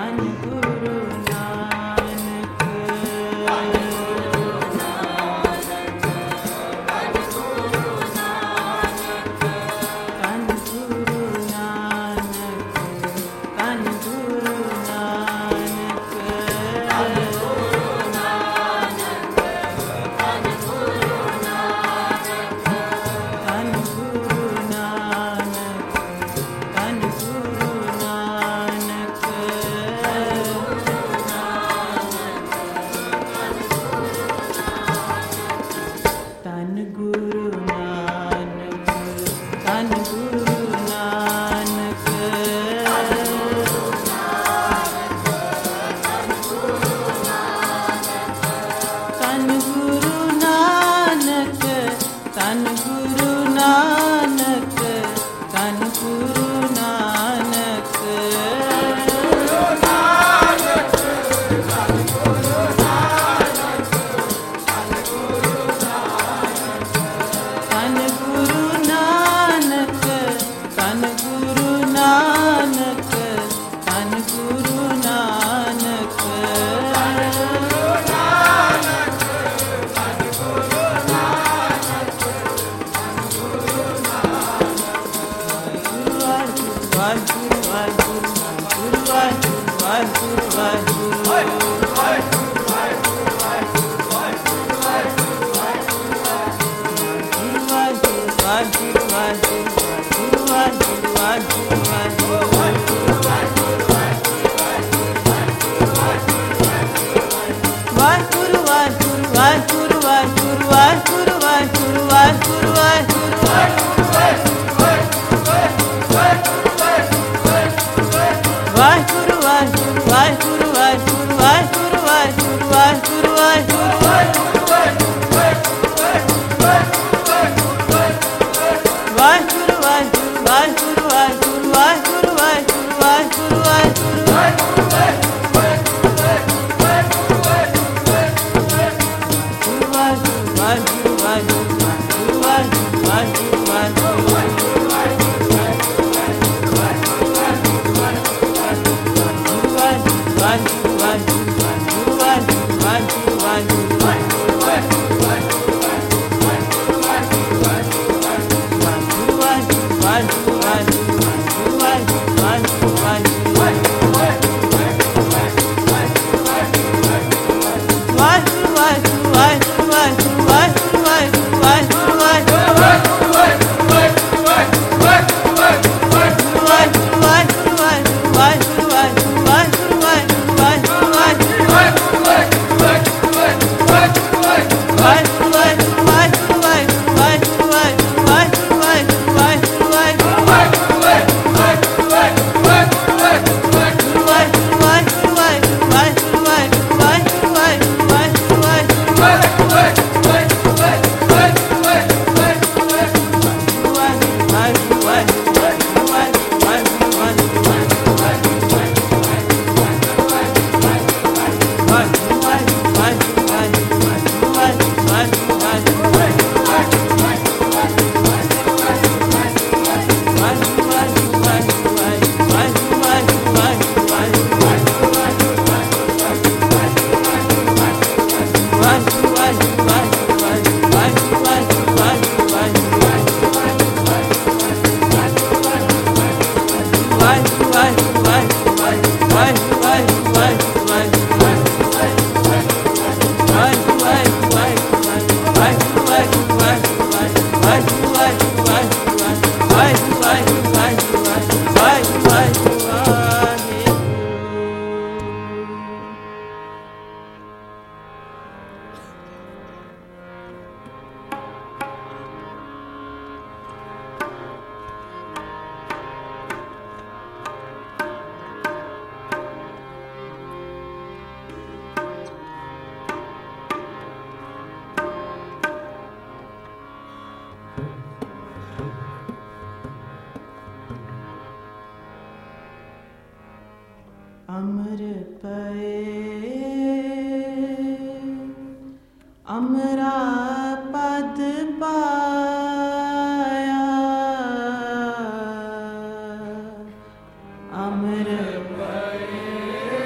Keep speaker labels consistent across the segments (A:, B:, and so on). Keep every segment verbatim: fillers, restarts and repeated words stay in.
A: ਅਮਰ ਪਏ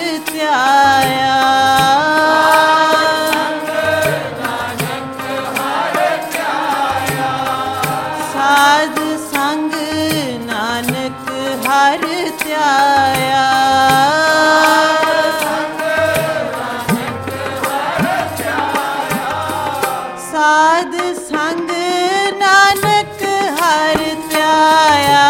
A: त्याया। साध संग नानक हर त्याया। साध संग नानक हर त्याया।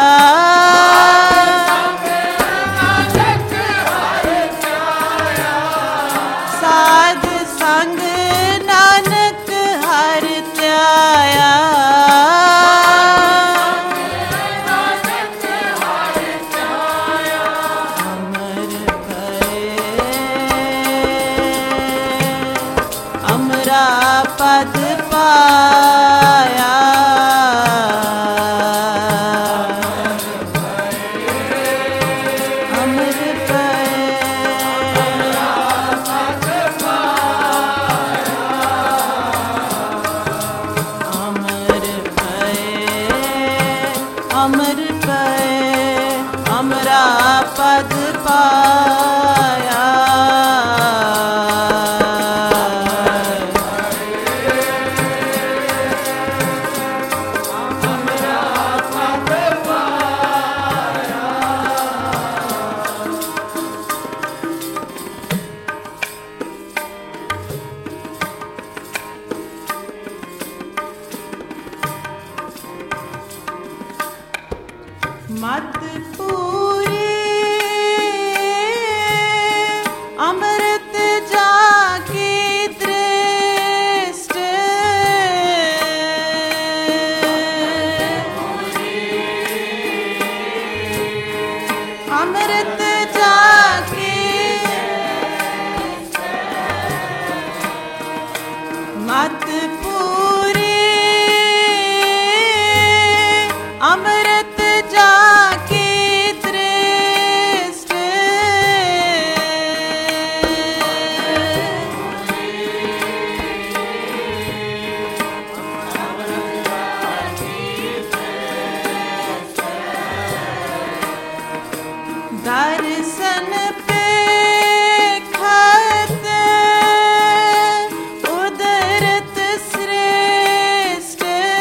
A: साध संग नानक हर त्याया। अमर भये अमरा पद पाया। अमर भये अमर भये अमर भये अमरा पद पाया। मत पूरी अमृत जाकी दृष्ट। अमृत जाकी मत पूरी अमृत जाकी दृष्ट। दर्शन पे खत उदरत श्रेष्ठ।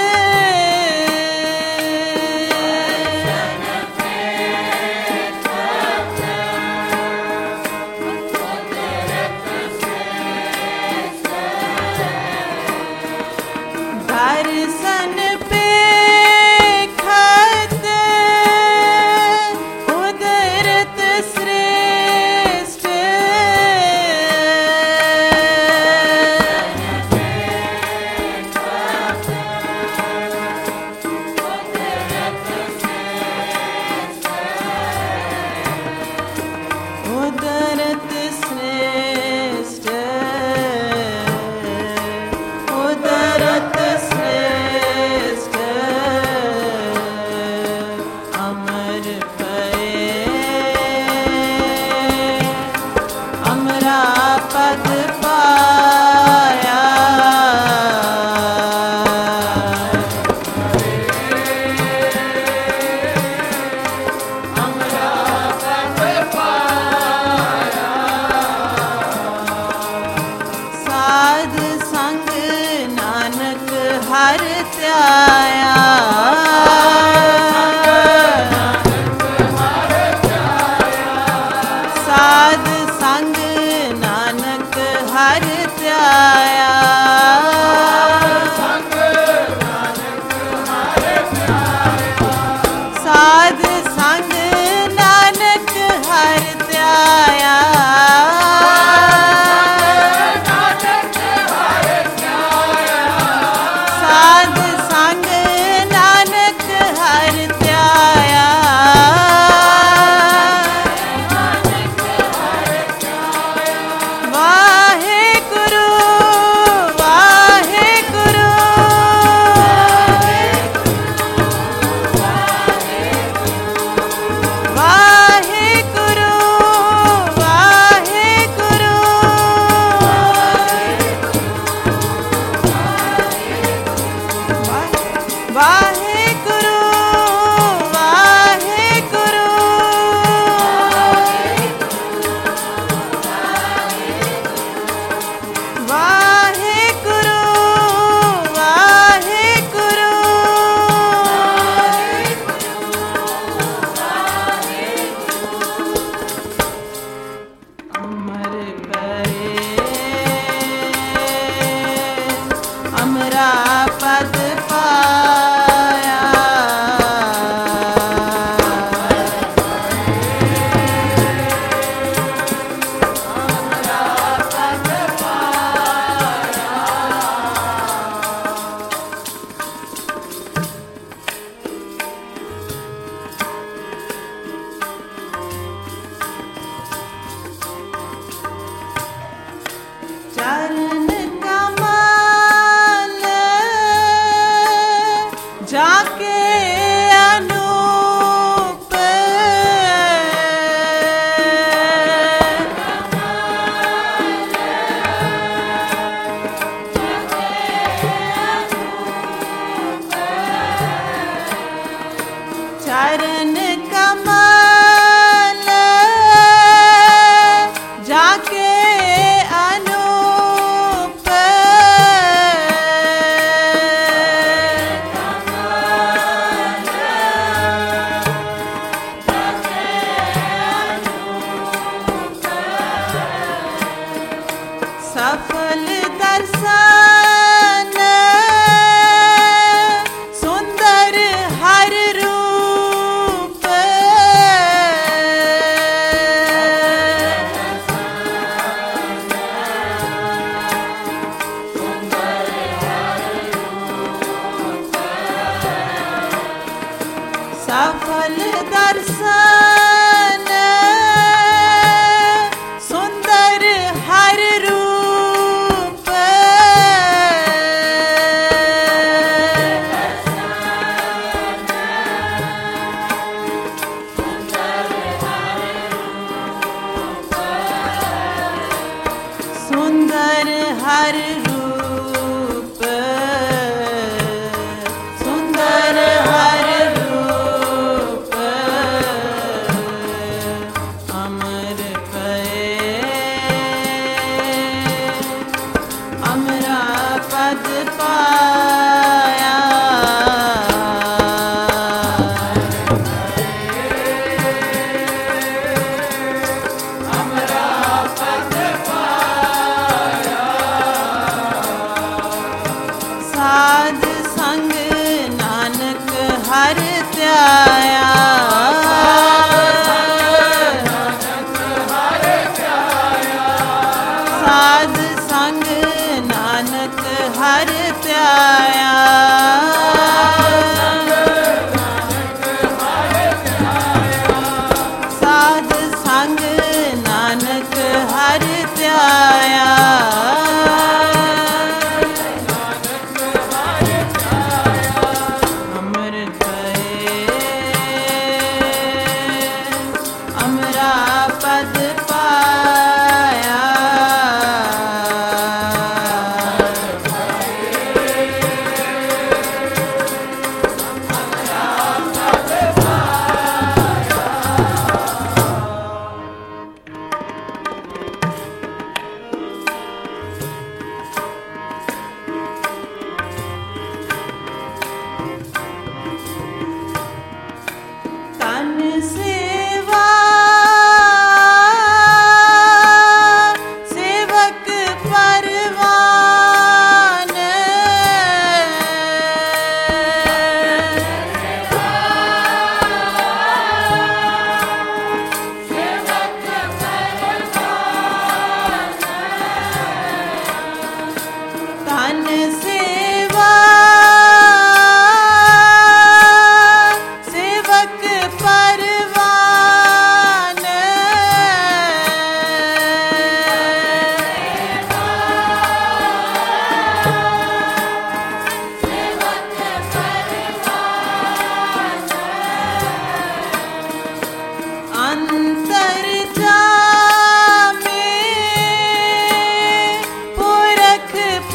A: दर्शन पे खत उदरत श्रेष्ठ। उदरत श्रेष्ठ उदरत श्रेष्ठ। अमर भये अमरा पद पाया। अमरा पद पाया। साध संग नानक हर त्याया। साध संग नानक हर त्याया। साध संग नानक हर त्याया। साध संग नानक हर त्याया। सुंदर हर रूप सुंदर हर रूप अमर पए अमरा पद पाया साध संग नानक हर त्याया साध संग नानक हर त्याया साध संग नानक हर त्याया पद पाया तन सेवा सेवक परवान तन सेवा सेवक परवान अंतर जामे पुरख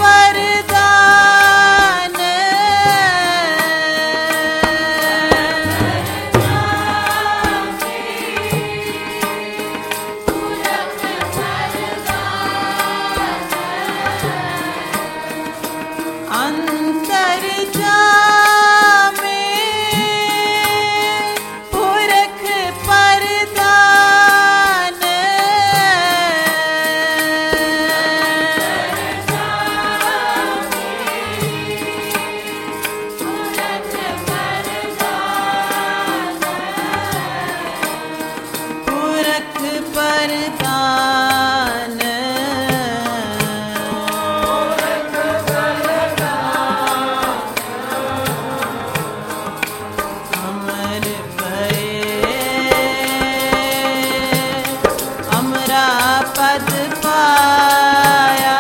A: परदान अंतर जामे पुरख परदान पुरख परदान अमर भये अमरा पद पाया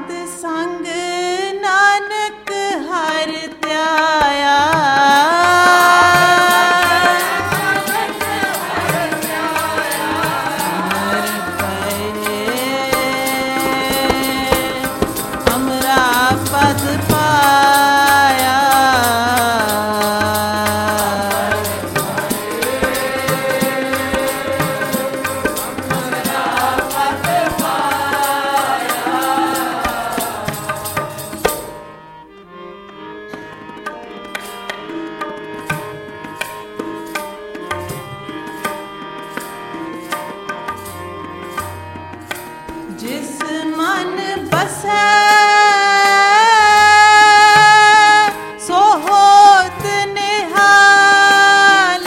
A: साध संग नानक हर त्याया। अमरा पद पाया। जिस मन बसै सो होत निहाल।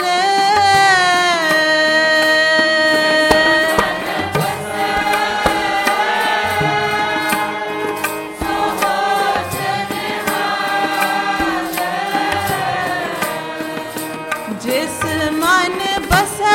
A: जिस मन बसै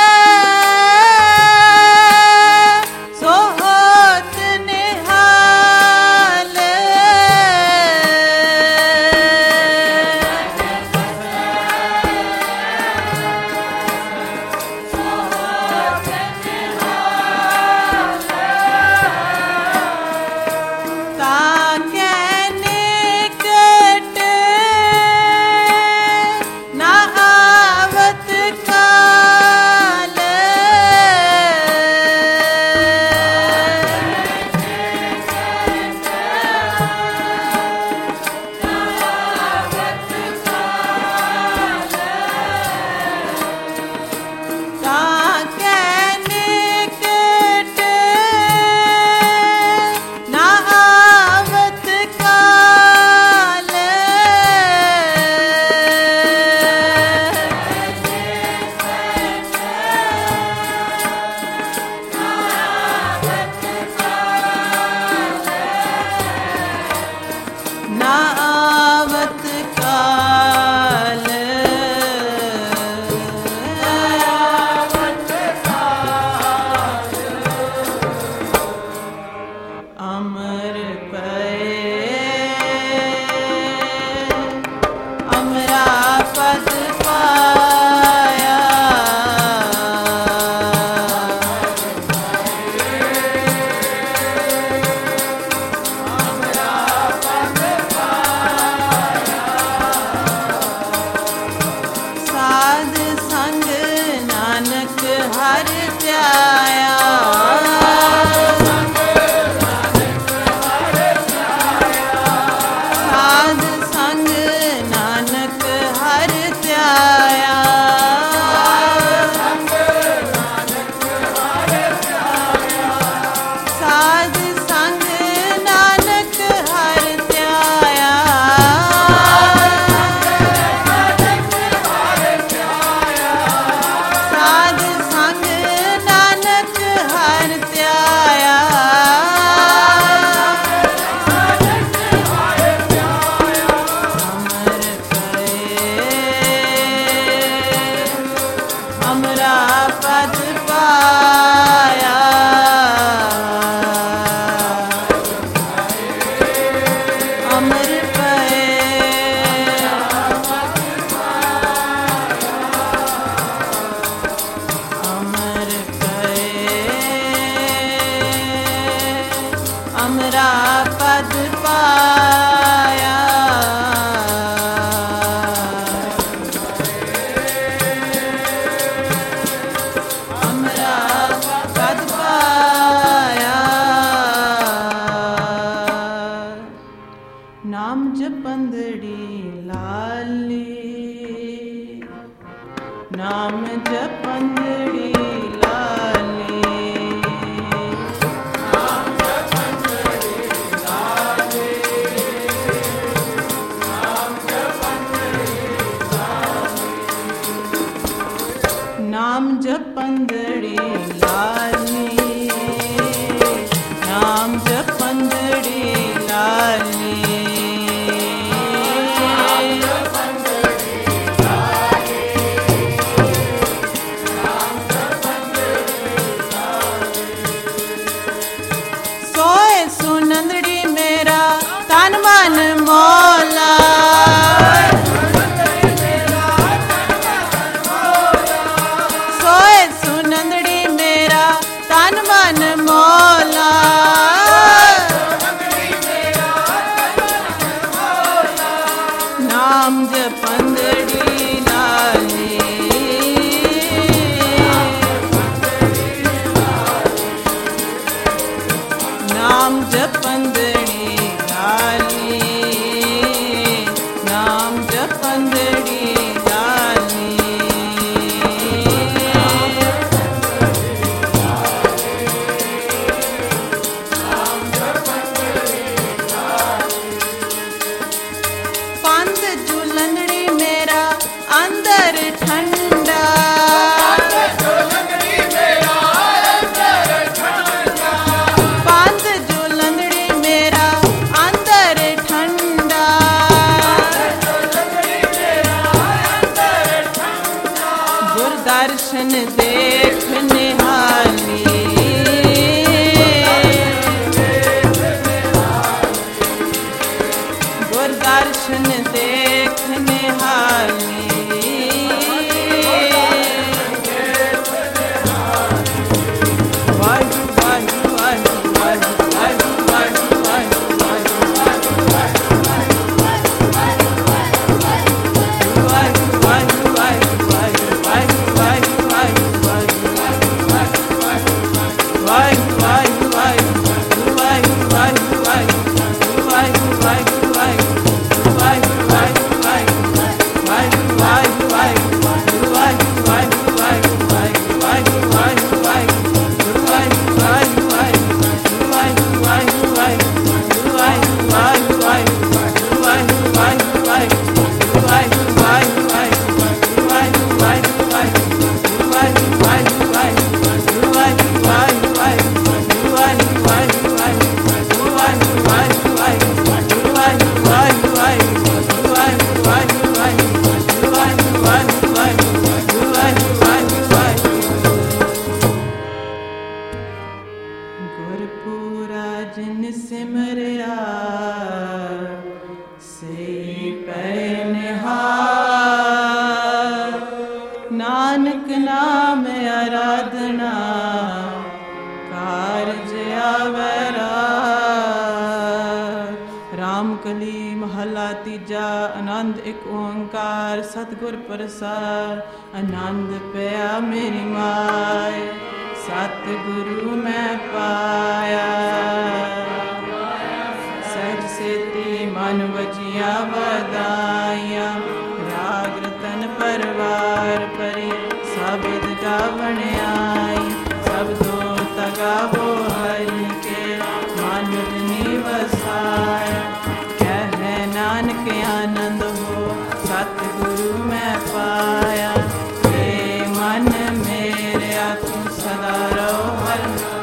A: अमर पए अमरा पद पाया। साध संग नानक हर त्याया। अमरा पद पाया। अमरा पद पाया। नाम जपंदड़ी लाली। नाम जपंदड़ी लाली। नाम जपंदड़ी लाली। नाम जपंदड़ी लाली। ਨਾਮ ਜਪੰਦੜੀ ਲਾਲੀ, ਨਾਮ ਜਪੰਦੜੀ ਲਾਲੀ। ਪੰਧ ਝੂਲਣੜੀ ਮੇਰਾ ਅੰਦਰ ਠੰਡਾ, ਪੰਧ ਝੂਲਣੜੀ ਮੇਰਾ ਅੰਦਰ ਠੰਡਾ, ਗੁਰਦਰਸ਼ਨ ਦੇਖ ਨਿਹਾਲੀ, ਗੁਰਦਰਸ਼ਨ ਦੇਖ ਨਿਹਾਲੀ। ਵਾਹਿਗੁਰੂ ਵਾਹਿਗੁਰੂ ਵਾਹਿਗੁਰੂ ਵਾਹਿਗੁਰੂ ਵਾਹਿਗੁਰੂ ਵਾਹਿਗੁਰੂ ਗੁਰਪੂਰਾ ਜਿਨ ਸਿਮਰਿਆ ਸੇ ਪੈ ਨਿਹਾਲ, ਨਾਨਕ ਨਾਮ ਆਰਾਧਨਾ ਕਾਰਜ ਆਵੈ ਰਾਤ। ਰਾਮ ਕਲੀ ਮਹਲਾ ਤੀਜਾ। ਆਨੰਦ ਇੱਕ ਓੰਕਾਰ ਸਤਿਗੁਰ ਪ੍ਰਸਾਦ। ਆਨੰਦ ਪਿਆ ਮੇਰੀ ਮਾਏ ਸਤਿਗੁਰੂ ਮੈਂ ਪਾਇਆ, ਸਹਿਜ ਸੇਤੀ ਮਨ ਵਜੀਆਂ ਵਧਾਈਆਂ, ਰਾਗ ਰਤਨ ਪਰਵਾਰ ਪਰੀ ਸ਼ਬਦ ਗਾਵਣ ਆਈ। ਸ਼ਬਦੋ ਤਗਾਵੋ ਹਰਿ ਕੇ ਮਨ ਨੀ ਵਸਾਇਆ, ਕਹਿ ਨਾਨਕ ਆਨੰਦ ਹੋ ਸਤਿਗੁਰੂ ਮੈਂ ਪਾਇਆ। हे ਮਨ ਮੇਰਿਆ ਤੂੰ ਸਦਾ ਰਹੋ ਹਰ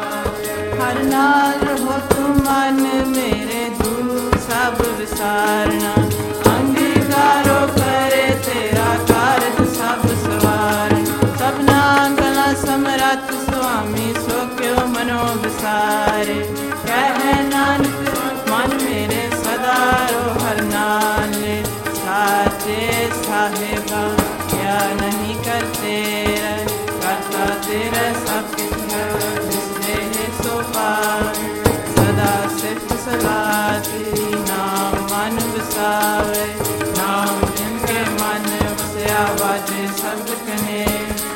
A: ਹਰ ਨਾਲ ਰਹੋ ਤੂੰ ਮਨ ਮੇਰੇ ਦੂਰ ਸਭ ਵਿਸਾਰਨਾ। ਅੰਗੀਕਾਰੋ ਕਰੇ ਤੇਰਾ ਕਾਰਜ ਸਭ ਸਵਾਰਨ, ਸਭਨਾ ਗਲਾ ਸਮਰੱਥ ਸੁਆਮੀ ਸੋ ਕਿਉ ਮਨੋ ਵਿਸਾਰੇ। ਕਹਿ ਨਾਨਕ ਮਨ ਮੇਰੇ ਸਦਾ ਰੋ ਹਰ ਨਾਲੇ, ਸਾਚੇ ਸਾਹਿਬਾ ਕਿਆ ਨਹੀਂ ਕਰਤੇ ਰਹਿ, ਕਰਤਾ ਤੇਰਾ ਸਭ ਕਿਛ ਹੈ ਜਿਸਨੇ ਸੋ ਪਾਰ। ਸਦਾ ਸਿਫਤ ਸਲਾਹ ਤੇਰੀ ਨਾਮ ਮਨ ਵਸਾਵੇ, ਨਾਮ ਜਿਨ ਕੇ ਮਨ ਵਸਿਆ ਵਾਜੇ ਸ਼ਬਦ ਕਹੇ।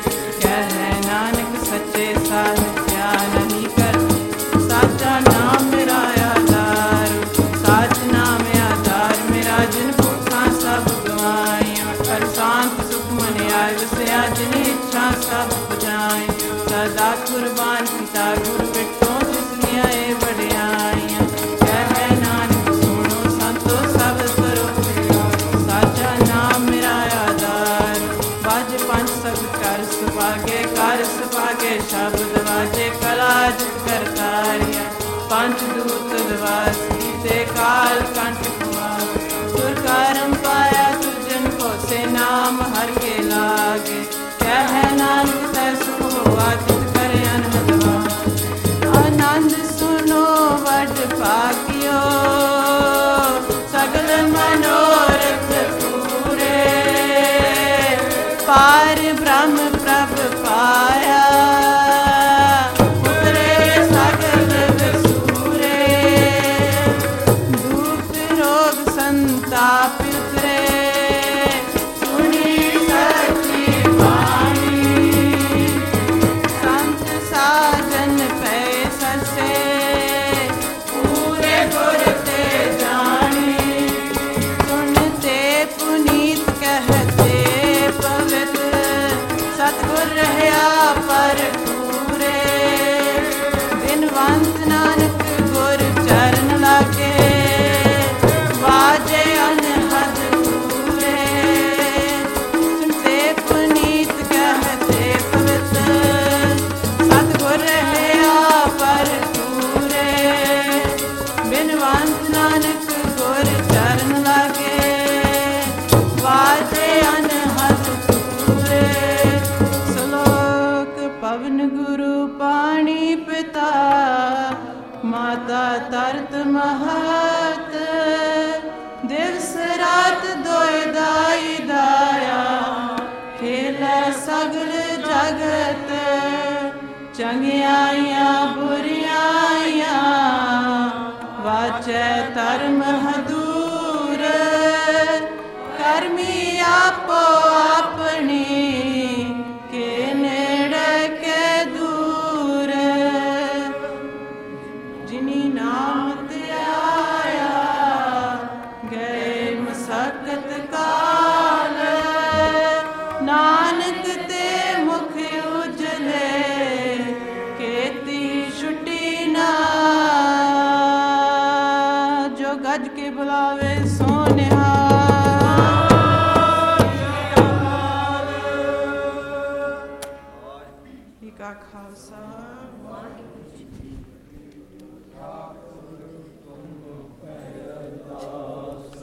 A: ਕਹਿ ਨਾਨਕ ਸੱਚੇ ਸਾਹਿਬ ਕਿਆ ਨਹੀਂ ਕਰਤੇ, ਸਾਚਾ ਨਾਮ ਮੇਰਾ ਆਧਾਰ, ਸਾਚ ਨਾਮ ਆਧਾਰ ਮੇਰਾ ਜਿਨ ਭੁੱਖਾਂ ਸਭ ਗਵਾਈਆਂ। ਹਰ ਸ਼ਾਂਤ ਸੁਖ ਮਨ ਆਇ ਵਸਿਆ ਜਿਨ ਇੱਛਾ ਸਭ ਪੁਜਾਈ। ਸਦਾ ਕੁਰਬਾਨ ਪਿਤਾ ਗੁਰ ਬਿਟੋ ਜਿਸਨੀਆਂ ਇਹ ਵਡਿਆਈਆਂ। ਕਹਿ ਨਾਨਕ ਸੁਣੋ ਸੰਤੋ ਸਭ ਕਰੋ, ਸਾਚਾ ਨਾਮ ਮੇਰਾ ਆਧਾਰ। ਬਾਜ ਪੰਜ ਸਭ ਕਰ ਸੁਭਾਗੇ, ਕਰ ਸੁਭਾਗੇ ਸ਼ਬਦ ਵਾਜੇ ਕਲਾਜ ਕਰਤਾਰਿਆ। ਪੰਜ ਦੂਤ ਦਵਾਸ ਕੀਤੇ ਕਾਲ ਕੰਠ ਕੁਮਾਰ, ਤੁਰ ਕਰਮ ਪਾਇਆ ਤੁਜਨ ਕੋ ਸੇ ਨਾਮ ਹਰ ਕੇ ਲਾਗੇ। ਕਹਿ ਨਾਨਕ ਤੈ ਸੁਖ ਹੋਆ ਤਿਤ ਕਰ ਅਨਹਦ ਵਾਸ। ਆਨੰਦ ਸੁਨੋ ਵਡ ਭਾਗਿਓ ਸਗਲ ਮਨੋਰਥ ਪੂਰੇ, ਪਾਰ ਬ੍ਰਹਮ ਪ੍ਰਭ ਪਾਇਆ ਉਤਰੇ ਸਗਲ ਵਿਸੂਰੇ। ਦੁਖ ਰੋਗ ਸੰਤਾਪ ਉਤਰੇ ਸੁਣੀ ਸਚੀ ਬਾਣੀ, ਨਾਨਕ ਗੁਰ ਚਰਨ ਲਾਗੇ ਵਾਜੇ ਅਨਹਦ ਪੂਰੇ ਸ਼ਲੋਕ ਪਵਨ ਗੁਰੂ ਪਾਣੀ ਪਿਤਾ ਮਾਤਾ ਤਰਤ ਮਹਤ ਦਿਵਸ ਰਾਤ ਦੋਇ ਦਾਈ ਦਾਇਆ ਖੇਲਾ ਸਗਲ ਜਗਤ ਚੰਗਿਆਈਆਂ ਬੁਰਿਆਈਆਂ ਵਾਚੈ ਧਰਮ ਹਦੂਰ ਕਰਮੀ ਆਪੋ ਆਪਣੀ ਕੇ ਨੇੜੇ ਕੇ ਦੂਰ ਜਿਨੀ ਨਾਮ ਧਿਆਇਆ ਗਏ ਮਸਕਤ ਕਾਲ ਨਾਨਕ ਤੇ ਮੁਖ ਉਜਲੇ ਕੀਤੀ ਛੁੱਟੀ ਨਾ ਜੋ ਗੱਜ ਕੇ ਬੁਲਾਵੇ ਸੋਨਿਹਾ ਕਾ ਖਾਲਸਾ